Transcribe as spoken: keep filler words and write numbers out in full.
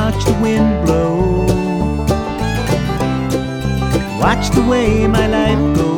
watch the wind blow. Watch the way my life goes.